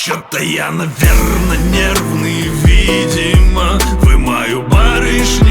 Чё-то я, наверное, нервный, видимо. Вы мою барышню